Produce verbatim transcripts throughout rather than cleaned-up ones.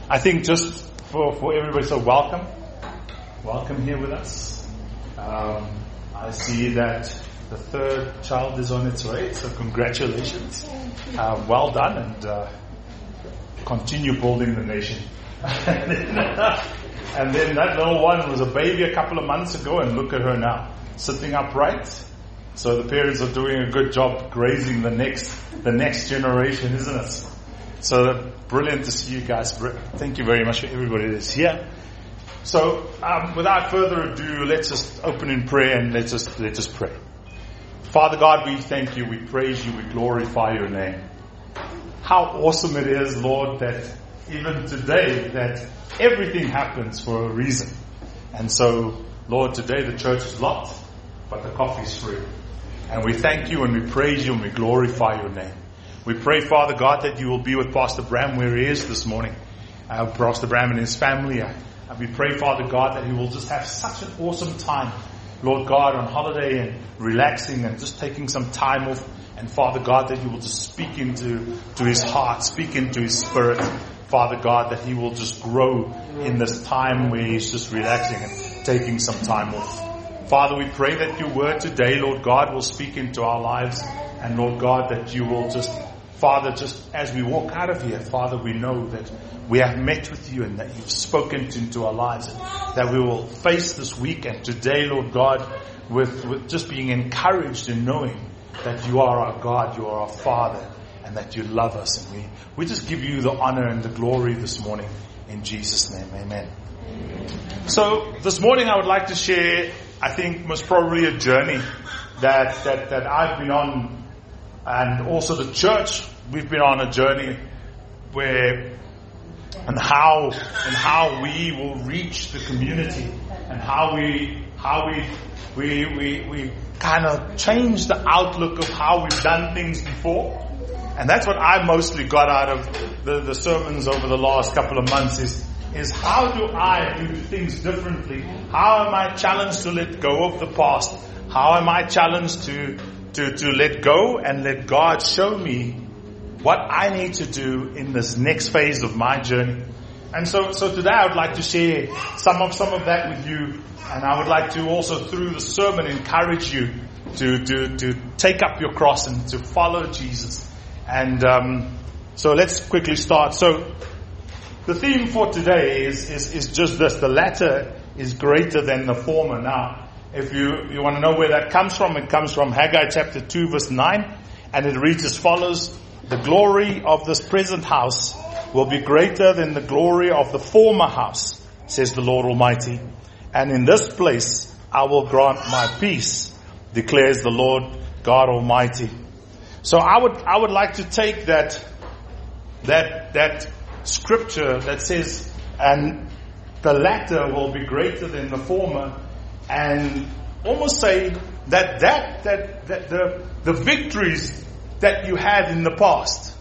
I think just for, for everybody, so welcome. Welcome here with us. Um, I see that the third child is on its way, so congratulations. Uh, well done, and uh, continue building the nation. and, then, uh, and then that little one was a baby a couple of months ago, and look at her now, sitting upright. So the parents are doing a good job grazing the next the next generation, isn't it? So brilliant to see you guys. Thank you very much for everybody that's here. So um, without further ado, let's just open in prayer and let's just let us pray. Father God, we thank you, we praise you, we glorify your name. How awesome it is, Lord, that even today that everything happens for a reason. And so, Lord, today the church is locked, but the coffee's free. And we thank you and we praise you and we glorify your name. We pray, Father God, that you will be with Pastor Bram where he is this morning. Uh, Pastor Bram and his family. Uh, and we pray, Father God, that he will just have such an awesome time, Lord God, on holiday and relaxing and just taking some time off. And Father God, that you will just speak into to his heart, speak into his spirit. Father God, that he will just grow in this time where he's just relaxing and taking some time off. Father, we pray that your word today, Lord God, will speak into our lives. And Lord God, that you will just, Father, just as we walk out of here, Father, we know that we have met with you and that you've spoken into our lives. And that we will face this weekend today, Lord God, with, with just being encouraged in knowing that you are our God, you are our Father, and that you love us. And we, we just give you the honor and the glory this morning in Jesus' name. Amen. So this morning I would like to share, I think most probably a journey that, that, that I've been on, and also the church, we've been on a journey where, and how, and how we will reach the community, and how we, how we, we, we, we kind of change the outlook of how we've done things before. And that's what I mostly got out of the, the sermons over the last couple of months is, is how do I do things differently? How am I challenged to let go of the past? How am I challenged to, to, to let go and let God show me what I need to do in this next phase of my journey? And so, so today I would like to share some of, some of that with you. And I would like to also through the sermon encourage you to, to, to take up your cross and to follow Jesus. And, um, so let's quickly start. So the theme for today is, is, is just this. The latter is greater than the former. Now, if you, you want to know where that comes from, it comes from Haggai chapter two verse nine. And it reads as follows. The glory of this present house will be greater than the glory of the former house, says the Lord Almighty. And in this place I will grant my peace, declares the Lord God Almighty. So I would, I would like to take that, that, that scripture that says, and the latter will be greater than the former, and almost say that, that, that, that the, the victories that you had in the past,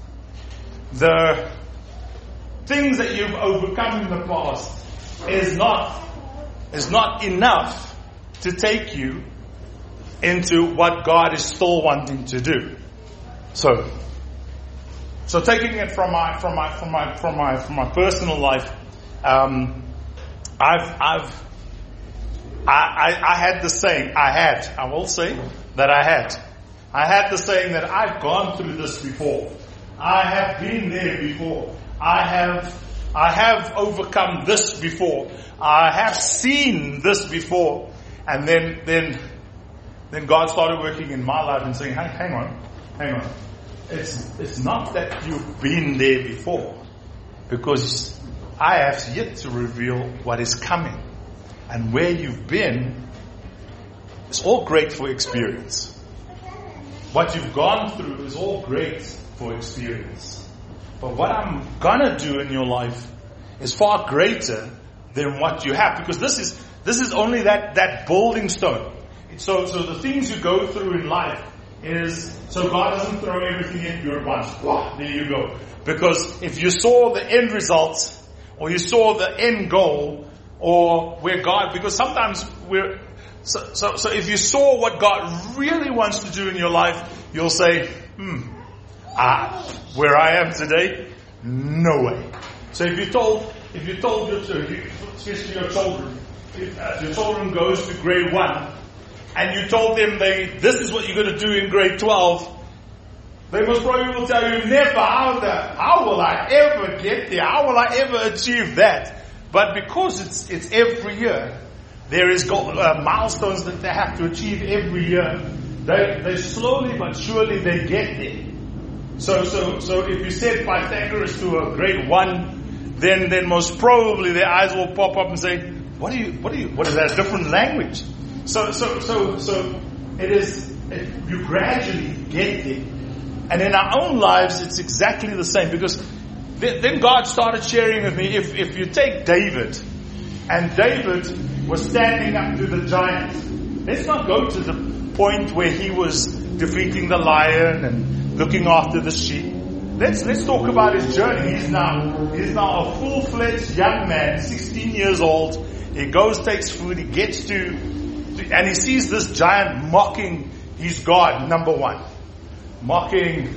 the things that you've overcome in the past is not, is not enough to take you into what God is still wanting to do. So, so taking it from my, from my, from my, from my, from my personal life, um, I've, I've, I, I, I had the saying, I had, I will say that I had, I had the saying that I've gone through this before. I have been there before. I have, I have overcome this before. I have seen this before. And then, then, then God started working in my life and saying, hey, hang on, hang on. It's, it's not that you've been there before, because I have yet to reveal what is coming. And where you've been is all great for experience. What you've gone through is all great for experience. But what I'm gonna do in your life is far greater than what you have, because this is this is only that, that building stone. So so the things you go through in life is, so God doesn't throw everything at you at once. Wow, there you go. Because if you saw the end result, or you saw the end goal, or where God, because sometimes we're, so, so, so if you saw what God really wants to do in your life, you'll say, hmm, ah, where I am today, no way. So if you told, if you told your, especially your children, if uh, your children goes to grade one, and you told them they, this is what you're going to do in grade twelve, they most probably will tell you, never, how, the, how will I ever get there? How will I ever achieve that? But because it's it's every year, there is uh, milestones that they have to achieve every year. They they slowly but surely they get there. So so so if you said Pythagoras to a grade one, then then most probably their eyes will pop up and say, what do you what do you what is that, a different language? So so so so it is it, you gradually get there. And in our own lives, it's exactly the same. Because then God started sharing with me, if, if you take David, and David was standing up to the giant. Let's not go to the point where he was defeating the lion and looking after the sheep. Let's let's talk about his journey. He's now he's now a full-fledged young man, sixteen years old. He goes, takes food, he gets to, to and he sees this giant mocking his God, number one. Mocking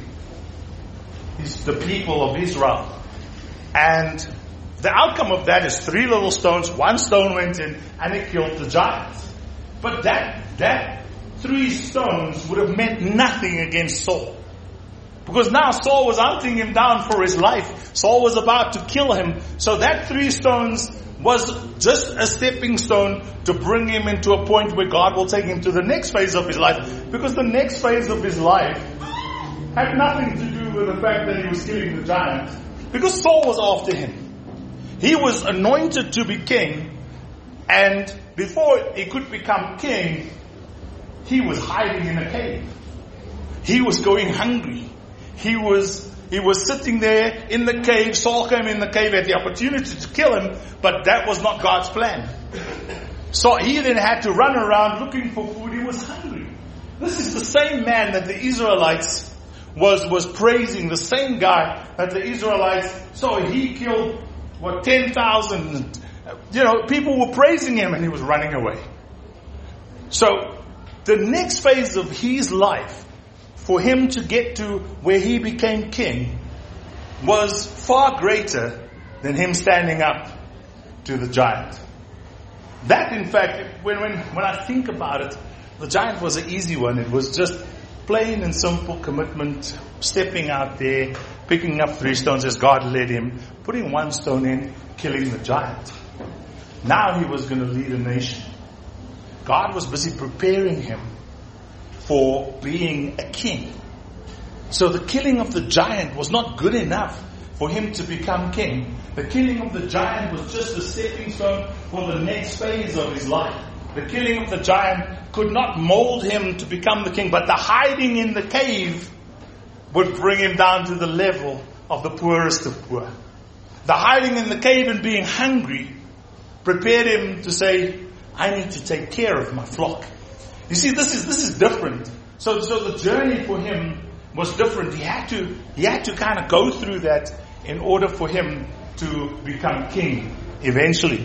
his, the people of Israel. And the outcome of that is three little stones, one stone went in and it killed the giant. But that, that three stones would have meant nothing against Saul. Because now Saul was hunting him down for his life. Saul was about to kill him. So that three stones was just a stepping stone to bring him into a point where God will take him to the next phase of his life. Because the next phase of his life had nothing to do with the fact that he was killing the giant. Because Saul was after him. He was anointed to be king. And before he could become king, he was hiding in a cave. He was going hungry. He was he was sitting there in the cave. Saul came in the cave, had the opportunity to kill him, but that was not God's plan. So he then had to run around looking for food. He was hungry. This is the same man that the Israelites was was praising, the same guy that the Israelites, so he killed, what, ten thousand, you know, people were praising him and he was running away. So the next phase of his life, for him to get to where he became king, was far greater than him standing up to the giant. That, in fact, when when when I think about it, the giant was an easy one. It was just plain and simple commitment, stepping out there, picking up three stones as God led him, putting one stone in, killing the giant. Now he was going to lead a nation. God was busy preparing him for being a king. So the killing of the giant was not good enough for him to become king. The killing of the giant was just a stepping stone for the next phase of his life. The killing of the giant could not mold him to become the king, but the hiding in the cave would bring him down to the level of the poorest of poor. The hiding in the cave and being hungry prepared him to say, I need to take care of my flock. You see, this is this is different. So so the journey for him was different. He had to he had to kind of go through that in order for him to become king eventually.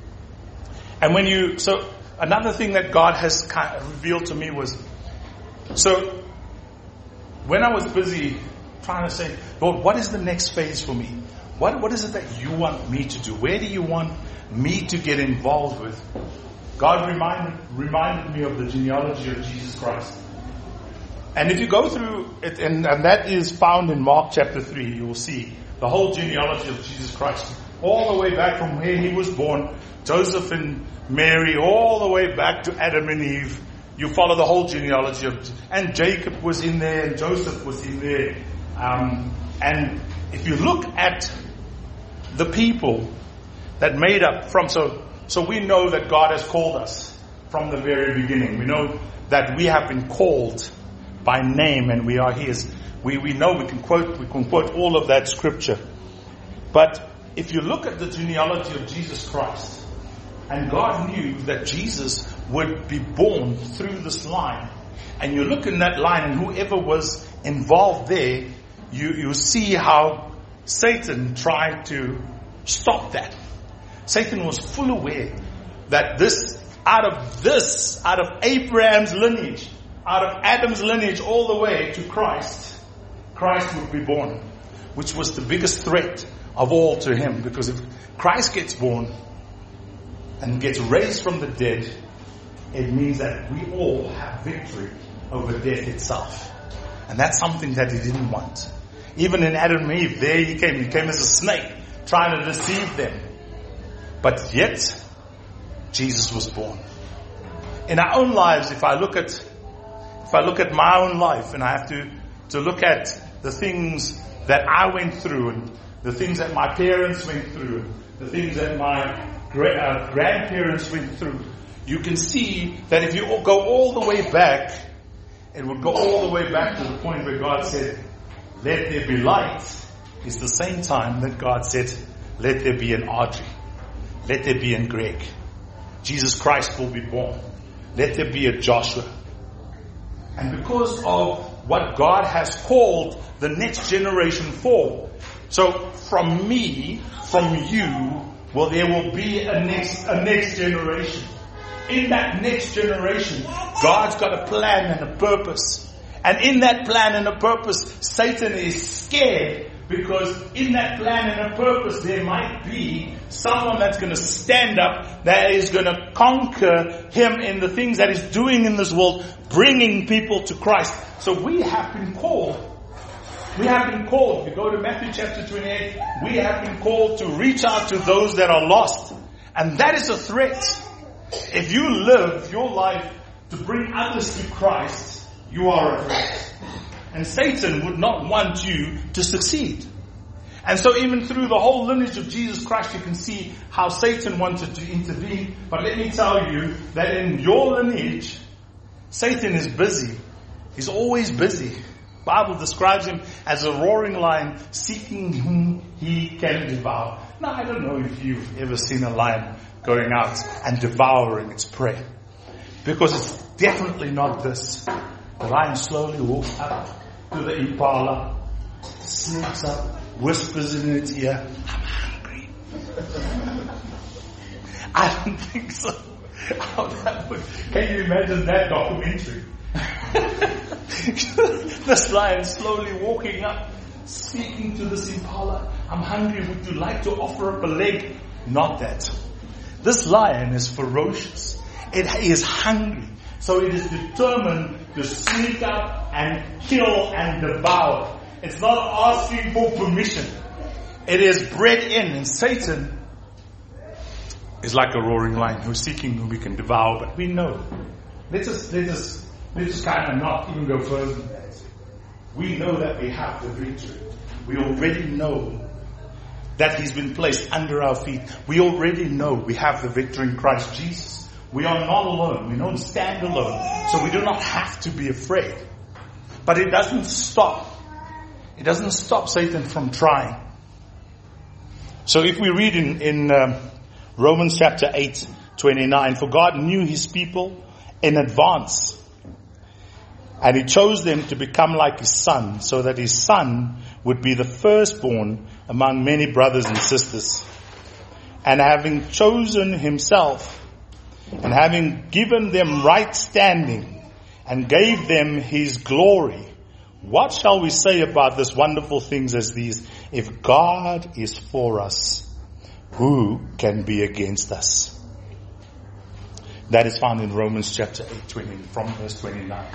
And when you so another thing that God has kind of revealed to me was, so when I was busy trying to say, Lord, what is the next phase for me? What what is it that you want me to do? Where do you want me to get involved with? God reminded reminded me of the genealogy of Jesus Christ. And if you go through it, and, and that is found in Mark chapter three, you will see the whole genealogy of Jesus Christ. All the way back from where he was born, Joseph and Mary, all the way back to Adam and Eve. You follow the whole genealogy of, and Jacob was in there, and Joseph was in there. Um, and if you look at the people that made up from, so, so we know that God has called us from the very beginning. We know that we have been called by name and we are His. We, we know we can quote, we can quote all of that scripture. But if you look at the genealogy of Jesus Christ, and God knew that Jesus would be born through this line, and you look in that line and whoever was involved there, you, you see how Satan tried to stop that. Satan was full aware that this, out of this, out of Abraham's lineage, out of Adam's lineage all the way to Christ, Christ would be born, which was the biggest threat of all to him. Because if Christ gets born and gets raised from the dead, it means that we all have victory over death itself. And that's something that he didn't want. Even in Adam and Eve, there he came. He came as a snake, trying to deceive them. But yet, Jesus was born. In our own lives, if I look at, if I look at my own life, and I have to, to look at the things that I went through, and the things that my parents went through, and the things that my gra- uh, grandparents went through, you can see that if you all go all the way back, it would go all the way back to the point where God said, let there be light. It's the same time that God said, let there be an Audrey. Let there be an Greg. Jesus Christ will be born. Let there be a Joshua. And because of what God has called the next generation for, so from me, from you, well, there will be a next, a next generation. In that next generation, God's got a plan and a purpose. And in that plan and a purpose, Satan is scared, because in that plan and a purpose, there might be someone that's going to stand up, that is going to conquer him in the things that he's doing in this world, bringing people to Christ. So we have been called. We have been called. If you go to Matthew chapter twenty-eight, we have been called to reach out to those that are lost. And that is a threat. If you live your life to bring others to Christ, you are a threat. And Satan would not want you to succeed. And so even through the whole lineage of Jesus Christ, you can see how Satan wanted to intervene. But let me tell you that in your lineage, Satan is busy. He's always busy. The Bible describes him as a roaring lion, seeking whom he can devour. Now, I don't know if you've ever seen a lion going out and devouring its prey, because it's definitely not this. The lion slowly walks up to the impala, sneaks up, whispers in its ear, I'm hungry. I don't think so. How that would, can you imagine that documentary? This lion slowly walking up, speaking to this impala, I'm hungry, would you like to offer up a leg? Not that. This lion is ferocious. It is hungry. So it is determined to sneak up and kill and devour. It's not asking for permission. It is bred in. And Satan is like a roaring lion who's seeking whom we can devour. But we know. Let us, let us, let us kind of not even go further than that. We know that we have the victory. We already know that he's been placed under our feet. We already know we have the victory in Christ Jesus. We are not alone. We don't stand alone. So we do not have to be afraid. But it doesn't stop. It doesn't stop Satan from trying. So if we read in, in um, Romans chapter eight, twenty-nine, for God knew his people in advance. And he chose them to become like his son, so that his son would be the firstborn among many brothers and sisters. And having chosen himself, and having given them right standing, and gave them his glory, what shall we say about this wonderful things as these? If God is for us, who can be against us? That is found in Romans chapter eight, twenty, from verse twenty-nine.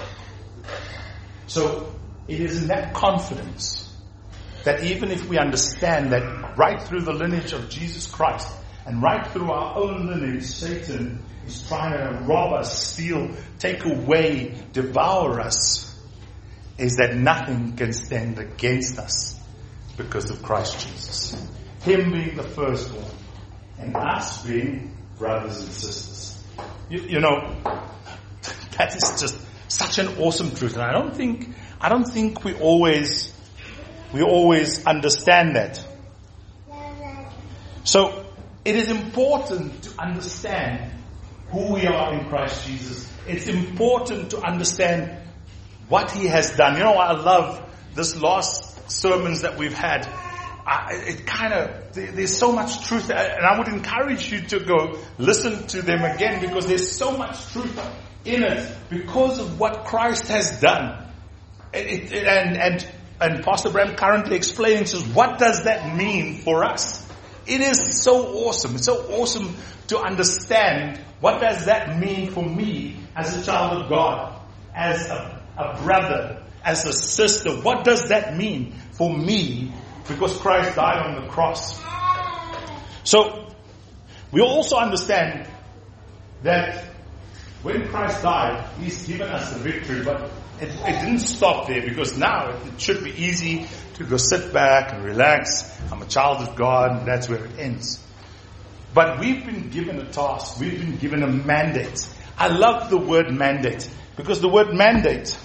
So it is in that confidence that even if we understand that right through the lineage of Jesus Christ and right through our own lineage, Satan is trying to rob us, steal, take away, devour us, is that nothing can stand against us because of Christ Jesus. Him being the firstborn and us being brothers and sisters. You, you know, that is just such an awesome truth. And I don't think, I don't think we always, we always understand that. So it is important to understand who we are in Christ Jesus. It's important to understand what he has done. You know, I love this last sermons that we've had. I, it kind of, there's so much truth, and I would encourage you to go listen to them again, because there's so much truth in it because of what Christ has done. It, it, and, and and Pastor Bram currently explaining to us, what does that mean for us? It is so awesome. It's so awesome to understand what does that mean for me as a child of God, as a, a brother, as a sister. What does that mean for me? Because Christ died on the cross. So, we also understand that when Christ died, He's given us the victory, but it, it didn't stop there, because now it should be easy to go sit back and relax. I'm a child of God, and that's where it ends. But we've been given a task. We've been given a mandate. I love the word mandate, because the word mandate,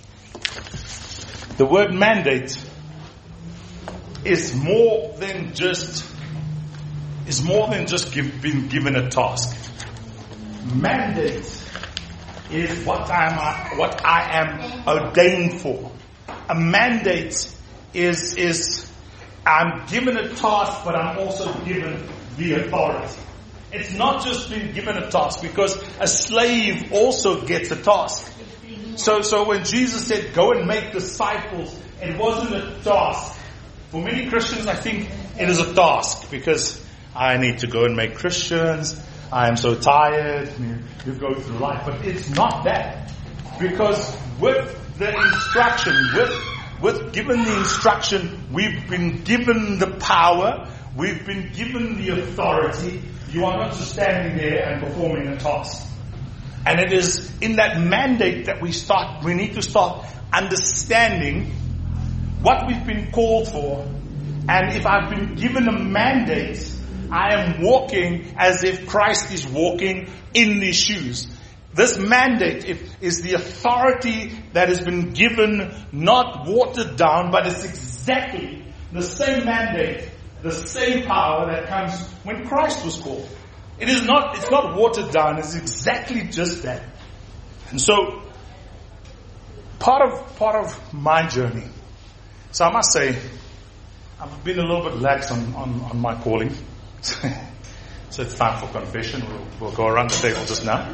the word mandate is more than just, is more than just give, being given a task. Mandate is what I am, what I am ordained for. A mandate is, is I'm given a task, but I'm also given the authority. It's not just being given a task, because a slave also gets a task. So, so when Jesus said, go and make disciples, it wasn't a task. For many Christians, I think it is a task, because I need to go and make Christians. I am so tired. You, you go through life. But it's not that. Because with the instruction, with, with given the instruction, we've been given the power, we've been given the authority. You are not just standing there and performing a task. And it is in that mandate that we start, we need to start understanding what we've been called for. And if I've been given a mandate, I am walking as if Christ is walking in these shoes. This mandate is the authority that has been given, not watered down, but it's exactly the same mandate, the same power that comes when Christ was called. It is not, it's not watered down, it's exactly just that. And so, part of, part of my journey, so I must say, I've been a little bit lax on, on, on my calling. So it's time for confession. We'll, we'll go around the table just now.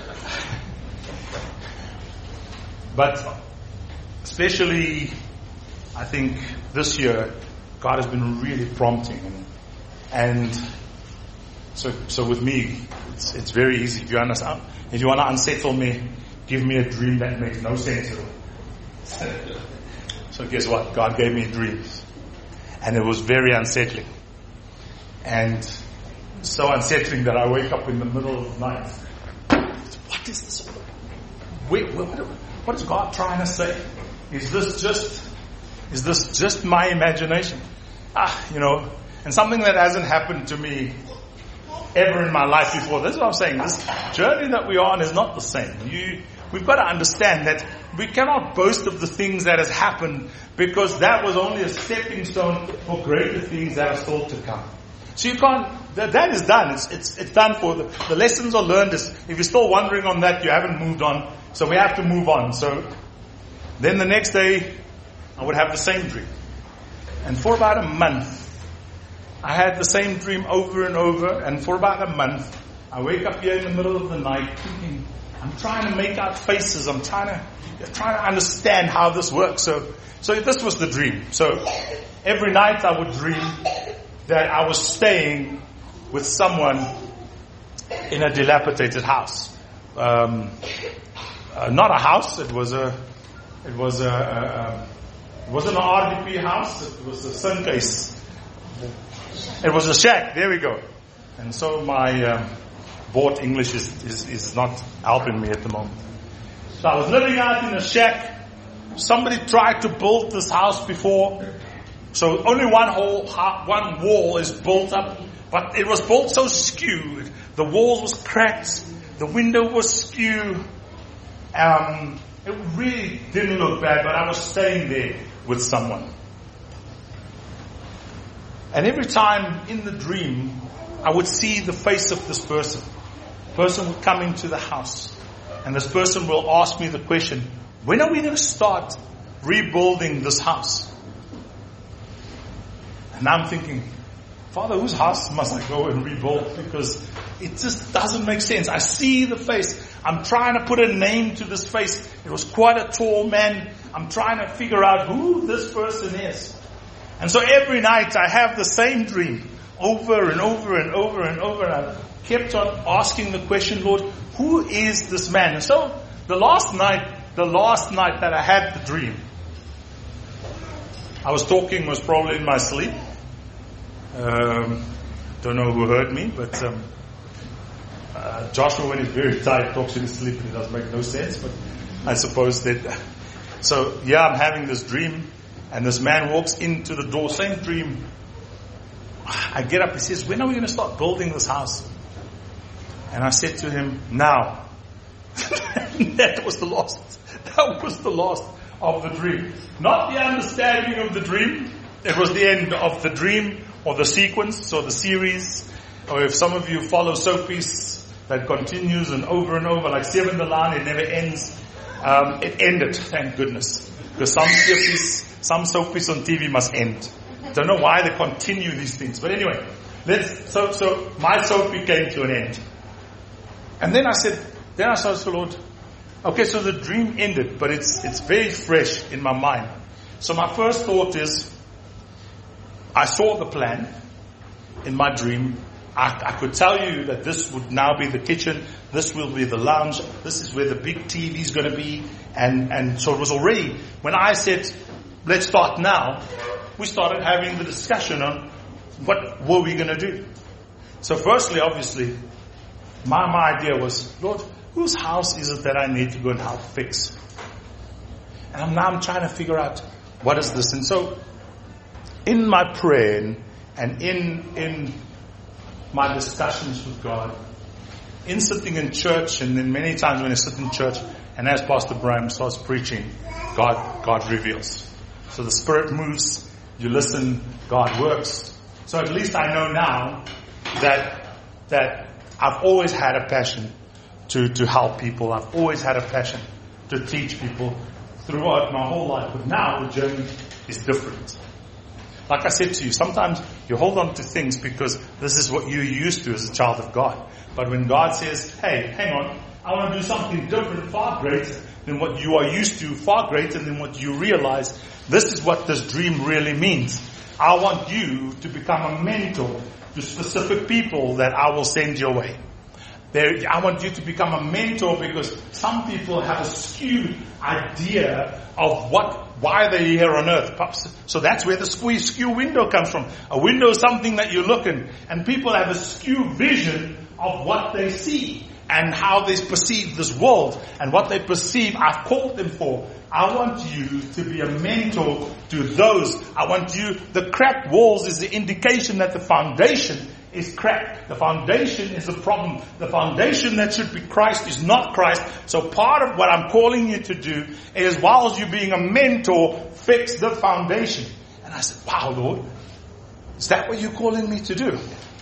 But especially, I think this year, God has been really prompting. And, and so, so with me, it's, it's very easy. If you understand, if you want to unsettle me, give me a dream that makes no sense at all. So guess what? God gave me dreams. And it was very unsettling. And so unsettling that I wake up in the middle of the night. What is this? Wait, what, what is God trying to say? Is this just, is this just my imagination? Ah, you know, and something that hasn't happened to me ever in my life before. This is what I'm saying. This journey that we're on is not the same. You, we've got to understand that we cannot boast of the things that has happened, because that was only a stepping stone for greater things that are still to come. So you can't, that, that is done. It's, it's, it's done for the, the lessons are learned. Is, if you're still wondering on that, you haven't moved on. So we have to move on. So then the next day, I would have the same dream. And for about a month, I had the same dream over and over. And for about a month, I wake up here in the middle of the night thinking, I'm trying to make out faces. I'm trying to, trying to understand how this works. So, so this was the dream. So every night I would dream that I was staying with someone in a dilapidated house. Um, uh, not a house. It was a. It was a. a, a it wasn't an R D P house. It was a sun case. It was a shack. There we go. And so my um, bought English is, is is not helping me at the moment. So I was living out in a shack. Somebody tried to build this house before. So only one whole, one wall is built up, but it was built so skewed. The walls was cracked, the window was skewed. Um, it really didn't look bad, but I was staying there with someone. And every time in the dream, I would see the face of this person. The person would come into the house, and this person will ask me the question, when are we going to start rebuilding this house? And I'm thinking, Father, whose house must I go and rebuild? Because it just doesn't make sense. I see the face. I'm trying to put a name to this face. It was quite a tall man. I'm trying to figure out who this person is. And so every night I have the same dream over and over and over and over. And I kept on asking the question, Lord, who is this man? And so the last night, the last night that I had the dream, I was talking, was probably in my sleep. Um, don't know who heard me, but um, uh, Joshua, when he's very tired, talks in his sleep and it doesn't make no sense. But I suppose that. So yeah, I'm having this dream, and this man walks into the door. Same dream. I get up. He says, "When are we going to start building this house?" And I said to him, "Now." That was the last. That was the last of the dream. Not the understanding of the dream. It was the end of the dream, or the sequence, or the series. Or if some of you follow soapies that continues and over and over, like Seven the Line, it never ends. Um, it ended, thank goodness. Because some soapies, some soapies on T V must end. Don't know why they continue these things. But anyway, let's, so, so my soapie came to an end. And then I said, then I said to the Lord, okay, so the dream ended, but it's, it's very fresh in my mind. So my first thought is, I saw the plan in my dream. I, I could tell you that this would now be the kitchen. This will be the lounge. This is where the big T V is going to be. And, and so it was already, when I said, let's start now, we started having the discussion on what were we going to do. So firstly, obviously, my, my idea was, Lord, whose house is it that I need to go and help fix? And I'm, now I'm trying to figure out what is this. And so in my prayer and, and in in my discussions with God, in sitting in church, and then many times when I sit in church, and as Pastor Brian starts preaching, God God reveals. So the Spirit moves, you listen, God works. So at least I know now that that I've always had a passion to, to help people. I've always had a passion to teach people throughout my whole life. But now the journey is different. Like I said to you, sometimes you hold on to things because this is what you're used to as a child of God. But when God says, hey, hang on, I want to do something different, far greater than what you are used to, far greater than what you realize, this is what this dream really means. I want you to become a mentor to specific people that I will send your way. There, I want you to become a mentor because some people have a skewed idea of what, why they're here on earth. So that's where the skew window comes from. A window is something that you look in, and people have a skewed vision of what they see and how they perceive this world and what they perceive I've called them for. I want you to be a mentor to those. I want you, the cracked walls is the indication that the foundation is cracked. The foundation is a problem. The foundation that should be Christ is not Christ. So part of what I'm calling you to do is, whilst you being a mentor, fix the foundation. And I said, wow, Lord, is that what you're calling me to do?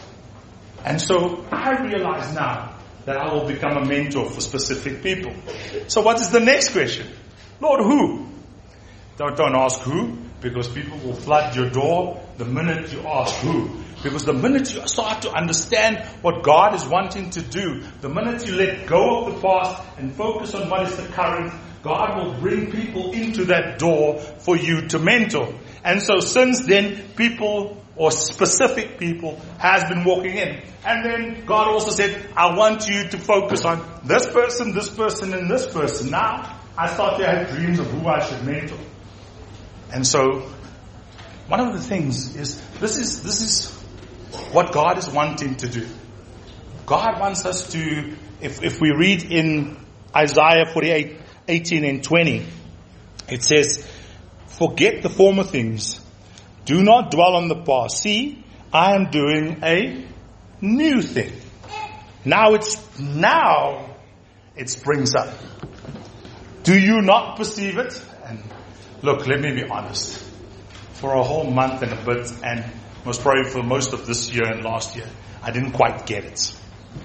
And so I realize now that I will become a mentor for specific people. So what is the next question? Lord, who? Don't, don't ask who, because people will flood your door the minute you ask who. Because the minute you start to understand what God is wanting to do, the minute you let go of the past and focus on what is the current, God will bring people into that door for you to mentor. And so since then, people or specific people has been walking in. And then God also said, I want you to focus on this person, this person, and this person. Now, I start to have dreams of who I should mentor. And so, one of the things is, this is, this is what God is wanting to do. God wants us to, if, if we read in Isaiah forty-eight, eighteen and twenty, it says, forget the former things. Do not dwell on the past. See, I am doing a new thing. Now it's, now it springs up. Do you not perceive it? And look, let me be honest. For a whole month and a bit, and most probably for most of this year and last year, I didn't quite get it.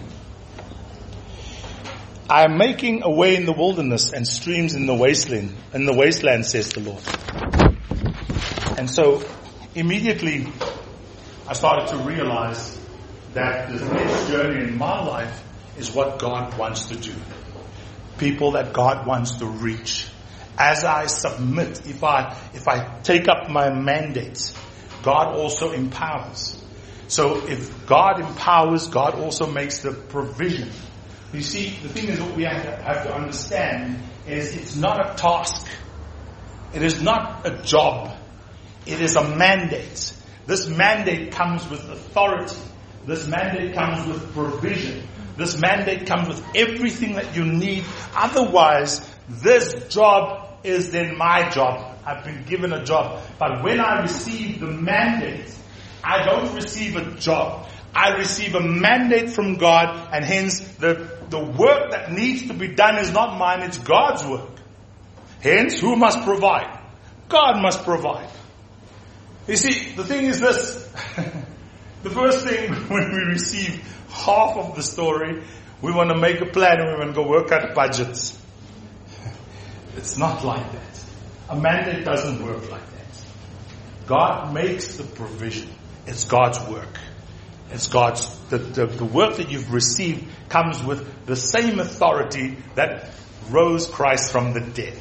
I am making a way in the wilderness and streams in the wasteland, in the wasteland, says the Lord. And so, immediately, I started to realize that the next journey in my life is what God wants to do. People that God wants to reach. As I submit, if I, if I take up my mandates, God also empowers. So if God empowers, God also makes the provision. You see, the thing is what we have to, have to understand is it's not a task. It is not a job. It is a mandate. This mandate comes with authority. This mandate comes with provision. This mandate comes with everything that you need. Otherwise, this job is then my job. I've been given a job. But when I receive the mandate, I don't receive a job. I receive a mandate from God, and hence the, the work that needs to be done is not mine, it's God's work. Hence, who must provide? God must provide. You see, the thing is this. The first thing when we receive half of the story, we want to make a plan and we want to go work out budgets. It's not like that. A mandate doesn't work like that. God makes the provision. It's God's work. It's God's, the, the, the work that you've received comes with the same authority that rose Christ from the dead.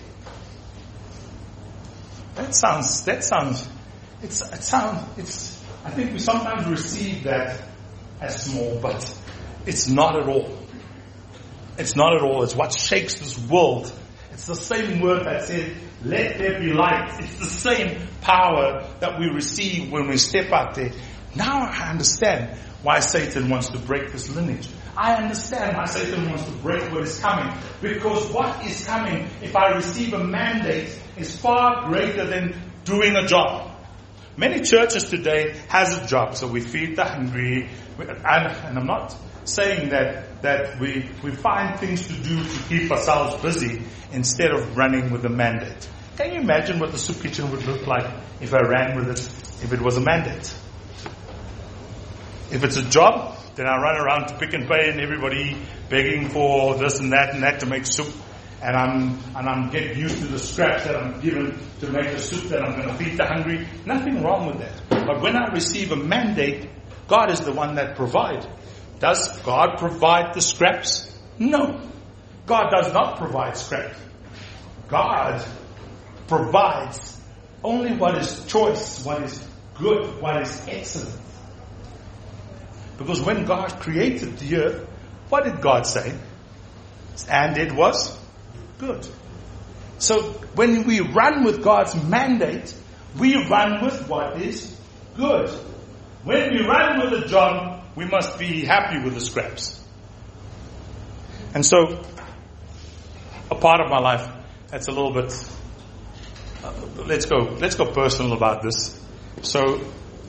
That sounds, that sounds, it's, it sounds, it's, I think we sometimes receive that as small, but it's not at all. It's not at all. It's what shakes this world. It's the same word that said, let there be light. It's the same power that we receive when we step out there. Now I understand why Satan wants to break this lineage. I understand why Satan wants to break what is coming. Because what is coming, if I receive a mandate, is far greater than doing a job. Many churches today has a job, so we feed the hungry. And, and I'm not saying that that we we find things to do to keep ourselves busy instead of running with a mandate. Can you imagine what the soup kitchen would look like if I ran with it, if it was a mandate? If it's a job, then I run around to Pick and Pay and everybody begging for this and that and that to make soup. And I'm and I'm getting used to the scraps that I'm given to make the soup that I'm going to feed the hungry. Nothing wrong with that. But when I receive a mandate, God is the one that provides. Does God provide the scraps? No. God does not provide scraps. God provides only what is choice, what is good, what is excellent. Because when God created the earth, what did God say? And it was good. So when we run with God's mandate, we run with what is good. When we run with a job, we must be happy with the scraps. And so, a part of my life, that's a little bit, uh, let's go, let's go personal about this. So,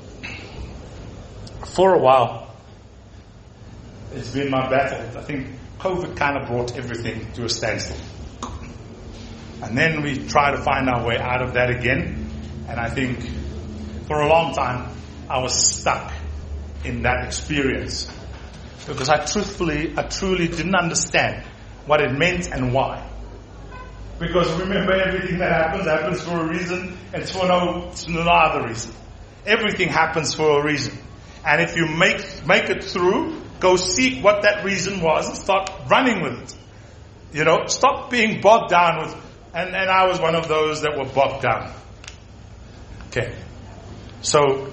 for a while, it's been my battle. I think COVID kind of brought everything to a standstill. And then we try to find our way out of that again. And I think for a long time, I was stuck in that experience. Because I truthfully, I truly didn't understand what it meant and why. Because remember, everything that happens, happens for a reason. It's for no, it's no other reason. Everything happens for a reason. And if you make, make it through, go seek what that reason was and start running with it. You know, stop being bogged down with, and, and I was one of those that were bogged down. Okay. So,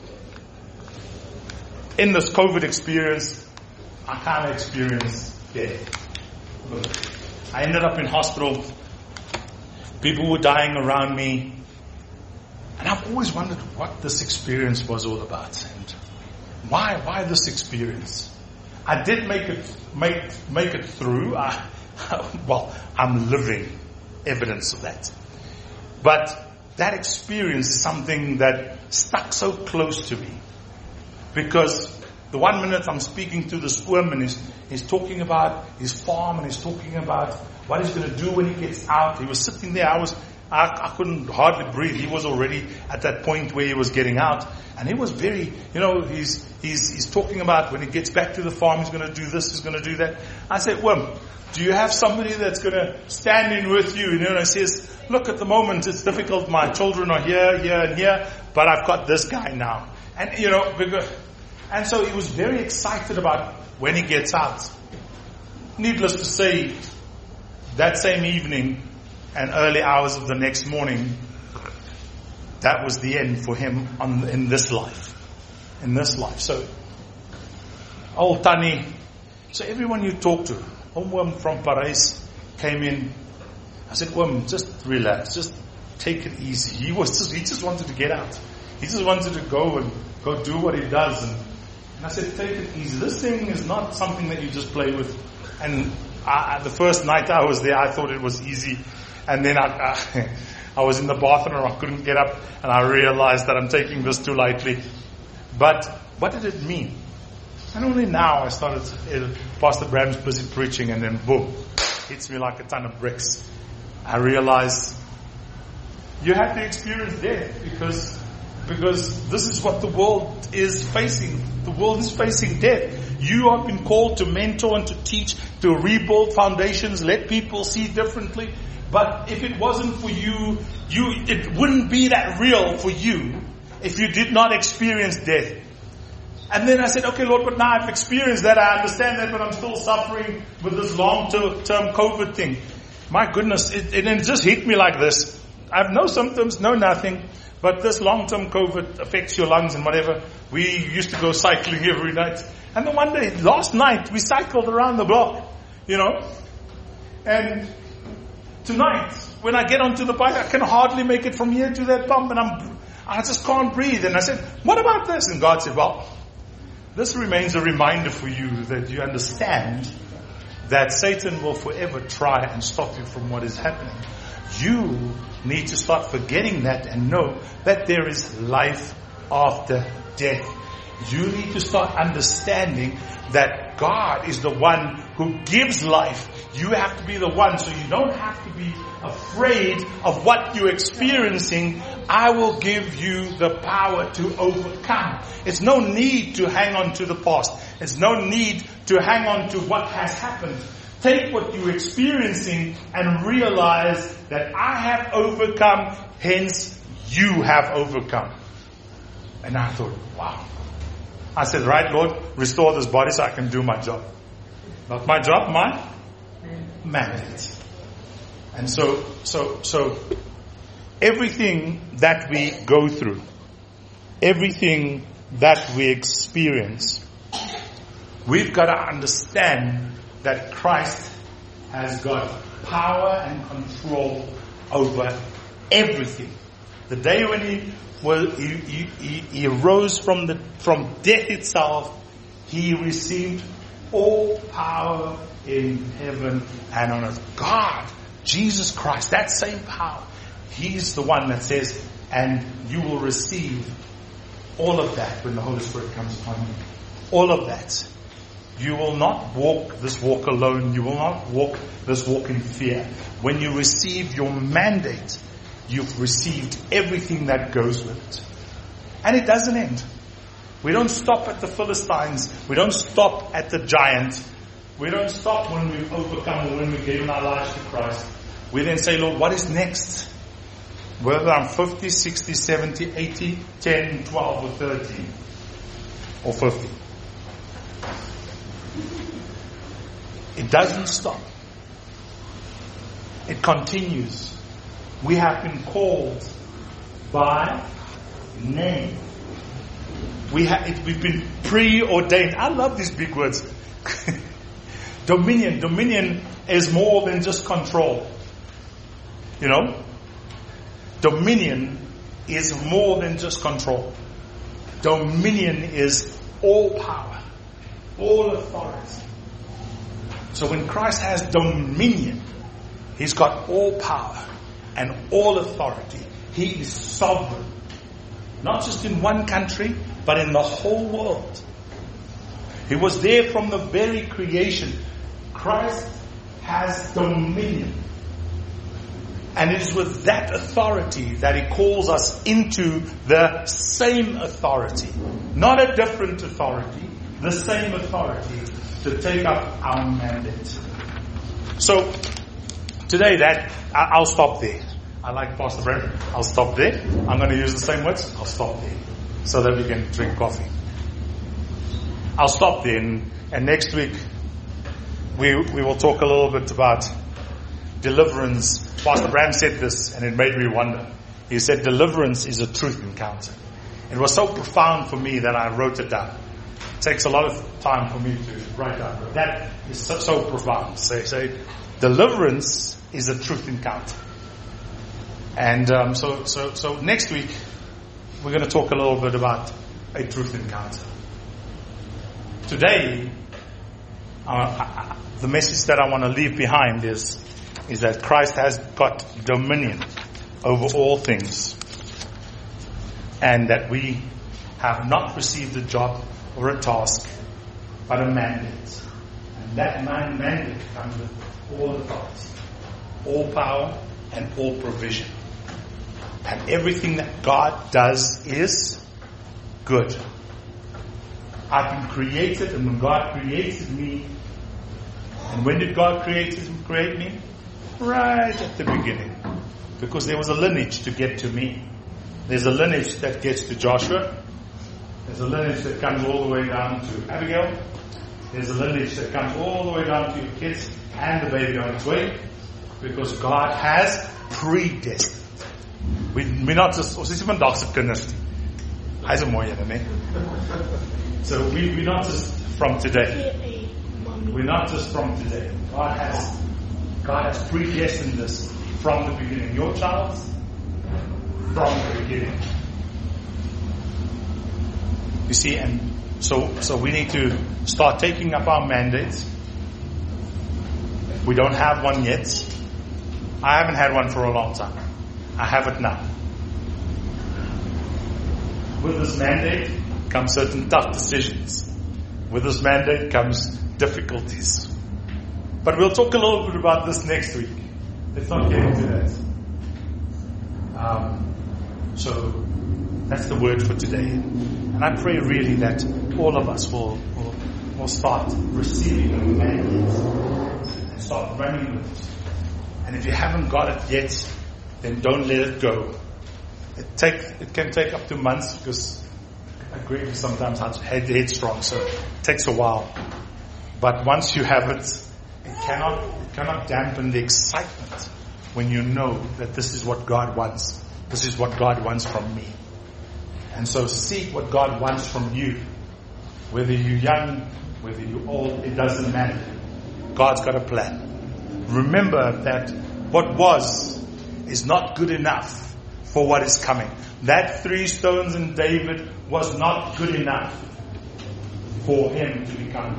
in this COVID experience, I kind of experienced death. I ended up in hospital. People were dying around me. And I've always wondered what this experience was all about. And why, why this experience? I did make it, make, make it through. I, well, I'm living evidence of that. But that experience is something that stuck so close to me. Because the one minute I'm speaking to this woman, he's, he's talking about his farm and he's talking about what he's going to do when he gets out. He was sitting there. I was, I, I couldn't hardly breathe. He was already at that point where he was getting out. And he was very, you know, he's, he's, he's talking about when he gets back to the farm, he's going to do this, he's going to do that. I said, well, do you have somebody that's going to stand in with you? You know, and he says, look, at the moment it's difficult. My children are here, here and here, but I've got this guy now. And, you know, because, and so he was very excited about when he gets out. Needless to say, that same evening and early hours of the next morning, that was the end for him on, in this life. In this life. So, old Tani, so everyone you talk to, Oom from Paris came in. I said, Oom, just relax, just take it easy. He was just, he just wanted to get out. He just wanted to go and go do what he does. And, and I said, take it easy. This thing is not something that you just play with. And I, the first night I was there, I thought it was easy. And then I, I, I was in the bathroom, I couldn't get up, and I realized that I'm taking this too lightly. But what did it mean? And only now I started, uh, Pastor Bram's busy preaching, and then boom, hits me like a ton of bricks. I realized you have to experience death because, because this is what the world is facing. The world is facing death. You have been called to mentor and to teach, to rebuild foundations, let people see differently. But if it wasn't for you, you, it wouldn't be that real for you if you did not experience death. And then I said, okay, Lord, but now I've experienced that. I understand that, but I'm still suffering with this long-term COVID thing. My goodness, it, it, it just hit me like this. I have no symptoms, no nothing, but this long-term COVID affects your lungs and whatever. We used to go cycling every night. And then one day, last night, we cycled around the block, you know. And tonight, when I get onto the bike, I can hardly make it from here to that pump, and I'm, I just can't breathe. And I said, what about this? And God said, well, this remains a reminder for you that you understand that Satan will forever try and stop you from what is happening. You need to start forgetting that and know that there is life after death. You need to start understanding that God is the one who gives life. You have to be the one, so you don't have to be afraid of what you're experiencing. I will give you the power to overcome. It's no need to hang on to the past. It's no need to hang on to what has happened. Take what you're experiencing and realize that I have overcome, hence you have overcome. And I thought, wow. I said, right, Lord, restore this body so I can do my job. Not my job, my mandate. And so, so, so, everything that we go through, everything that we experience, we've got to understand that Christ has got power and control over everything. The day when he well, he, he, he, he rose from the from death itself, he received all power in heaven and on earth. God, Jesus Christ, that same power. He's the one that says, and you will receive all of that when the Holy Spirit comes upon you. All of that. You will not walk this walk alone. You will not walk this walk in fear. When you receive your mandate, you've received everything that goes with it. And it doesn't end. We don't stop at the Philistines. We don't stop at the giant. We don't stop when we've overcome or when we've given our lives to Christ. We then say, Lord, what is next? Whether I'm fifty, sixty, seventy, eighty, ten, twelve or thirteen or fifty. It doesn't stop. It continues. We have been called by name. We have, it, we've been preordained. I love these big words. Dominion. Dominion is more than just control. You know? Dominion is more than just control. Dominion is all power, all authority. So when Christ has dominion, He's got all power and all authority. He is sovereign. Not just in one country, but in the whole world. He was there from the very creation. Christ has dominion. And it is with that authority that He calls us into the same authority. Not a different authority, the same authority to take up our mandate. So, today that, I'll stop there. I like Pastor Brent. I'll stop there. I'm going to use the same words. I'll stop there. so that we can drink coffee. I'll stop there, and, and next week we we will talk a little bit about deliverance. Pastor Brand said this, and it made me wonder. He said, deliverance is a truth encounter. It was so profound for me that I wrote it down. It takes a lot of time for me to write down, but that is so, so profound. Say, say, deliverance is a truth encounter. And um, so, so, so next week we're going to talk a little bit about a truth encounter. Today, uh, the message that I want to leave behind is is that Christ has got dominion over all things, and that we have not received a job or a task, but a mandate. And that man- mandate comes with all authority, all power, and all provision. And everything that God does is good. I've been created, and when God created me, and when did God create, create me? Right at the beginning. Because there was a lineage to get to me. There's a lineage that gets to Joshua. There's a lineage that comes all the way down to Abigail. There's a lineage that comes all the way down to your kids and the baby on its way. Because God has predestined. We, we're not just, ons is nie vandag se kinders nie. Hy's 'n mooi een, né? So we, we're not just from today. We're not just from today. God has, God has predestined this from the beginning. Your child, from the beginning. You see, and so, so we need to start taking up our mandates. We don't have one yet. I haven't had one for a long time. I have it now. With this mandate comes certain tough decisions. With this mandate comes difficulties. But we'll talk a little bit about this next week. Let's not get into that. Um, so that's the word for today. And I pray really that all of us will, will, will start receiving a mandate and start running with it. And if you haven't got it yet, then don't let it go. It take it can take up to months, because I agree with sometimes head headstrong, so it takes a while. But once you have it, it cannot it cannot dampen the excitement when you know that this is what God wants. This is what God wants from me. And so seek what God wants from you. Whether you're young, whether you're old, it doesn't matter. God's got a plan. Remember that what was is not good enough for what is coming. That three stones in David was not good enough for him to become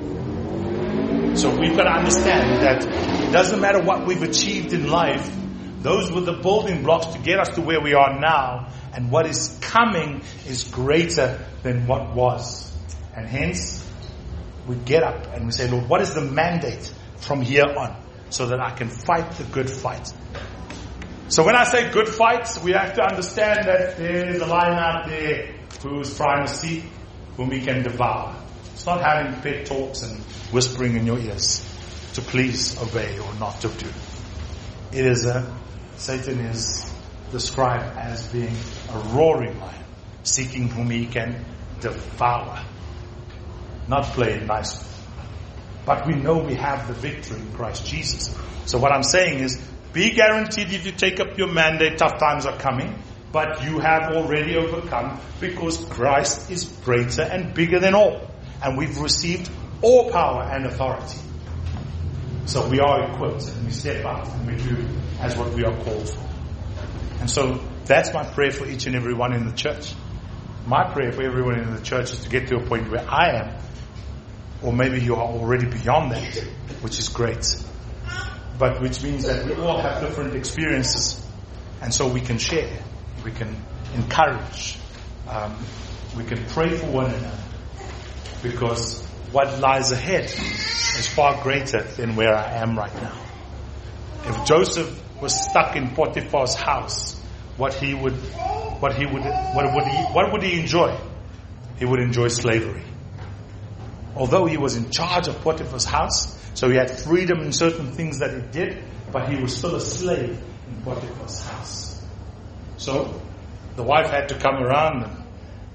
king. So we've got to understand that it doesn't matter what we've achieved in life. Those were the building blocks to get us to where we are now. And what is coming is greater than what was. And hence, we get up and we say, Lord, what is the mandate from here on, so that I can fight the good fight? So when I say good fights, we have to understand that there's a lion out there who's trying to see whom we can devour. It's not having pet talks and whispering in your ears to please obey or not to do. It is a, Satan is described as being a roaring lion, seeking whom he can devour. Not play it nice. But we know we have the victory in Christ Jesus. So what I'm saying is, be guaranteed if you take up your mandate, tough times are coming, but you have already overcome, because Christ is greater and bigger than all. And we've received all power and authority. So we are equipped, and we step out and we do as what we are called for. And so that's my prayer for each and every one in the church. My prayer for everyone in the church is to get to a point where I am, or maybe you are already beyond that, which is great. But which means that we all have different experiences, and so we can share, we can encourage, um, we can pray for one another, because what lies ahead is far greater than where I am right now. If Joseph was stuck in Potiphar's house, what he would, what he would, what would he, what would he enjoy? He would enjoy slavery. Although he was in charge of Potiphar's house, so he had freedom in certain things that he did, but he was still a slave in Potiphar's house. So the wife had to come around and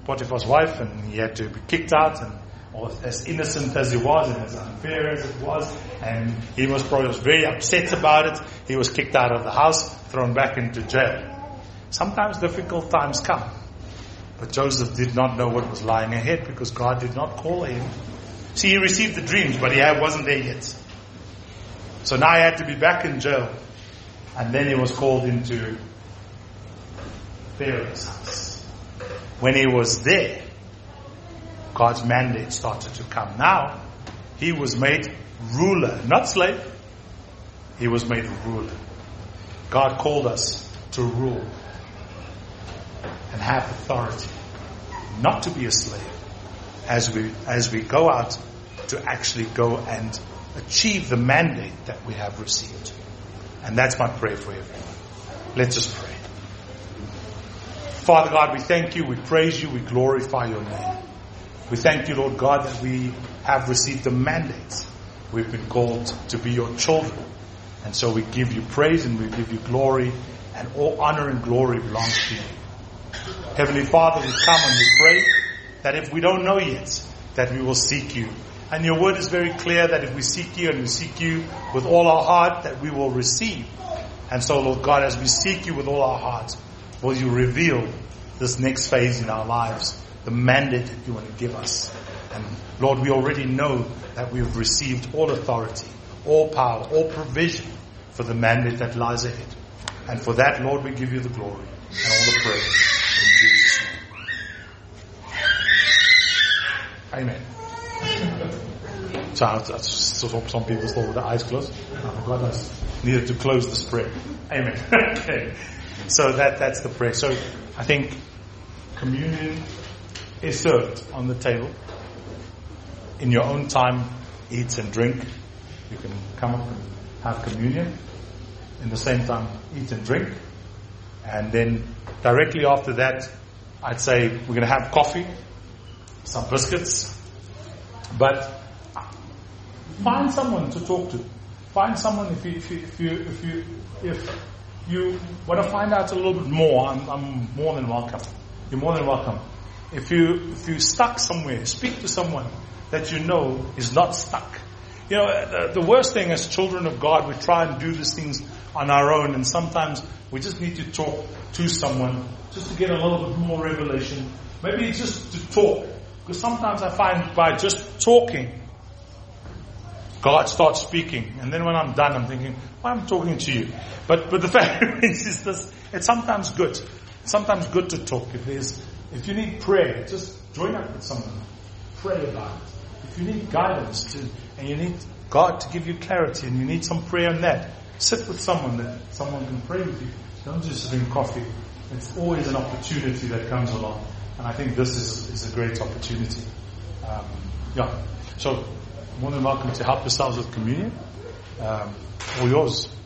Potiphar's wife, and he had to be kicked out, and or as innocent as he was and as unfair as it was, and he was probably was very upset about it. He was kicked out of the house, thrown back into jail. Sometimes difficult times come, but Joseph did not know what was lying ahead because God did not call him. See, he received the dreams, but he wasn't there yet. So now he had to be back in jail, and then he was called into Pharaoh's house. When he was there, God's mandate started to come. Now, he was made ruler, not slave. He was made ruler. God called us to rule and have authority, not to be a slave, as we as we go out to actually go and achieve the mandate that we have received. And that's my prayer for everyone. Let's just pray. Father God, we thank you, we praise you, we glorify your name. We thank you, Lord God, that we have received the mandate. We've been called to be your children. And so we give you praise and we give you glory, and all honor and glory belongs to you. Heavenly Father, we come and we pray that if we don't know yet, that we will seek you. And your word is very clear that if we seek you and we seek you with all our heart, that we will receive. And so, Lord God, as we seek you with all our heart, will you reveal this next phase in our lives, the mandate that you want to give us. And Lord, we already know that we have received all authority, all power, all provision for the mandate that lies ahead. And for that, Lord, we give you the glory and all the praise. In Jesus' name. Amen. So I saw some people still with their eyes closed. I forgot I needed to close this prayer. Amen. Okay. So that that's the prayer. So I think communion is served on the table. In your own time, eat and drink. You can come up and have communion. In the same time, eat and drink. And then directly after that, I'd say we're going to have coffee, some biscuits. But find someone to talk to. Find someone if you if you if you if you, if you want to find out a little bit more. I'm, I'm more than welcome. You're more than welcome. If you if you're stuck somewhere, speak to someone that you know is not stuck. You know, the, the worst thing as children of God, we try and do these things on our own, and sometimes we just need to talk to someone just to get a little bit more revelation. Maybe it's just to talk, because sometimes I find by just talking, God starts speaking, and then when I'm done, I'm thinking, why am I talking to you? But but the fact is this: it's sometimes good. It's sometimes good to talk. If there's if you need prayer, just join up with someone, pray about it. If you need guidance to, and you need God to give you clarity, and you need some prayer on that, sit with someone that someone can pray with you. Don't just drink coffee. It's always an opportunity that comes along, and I think this is is a great opportunity. Um, yeah. So more than welcome to help yourselves with communion. Um, all yours.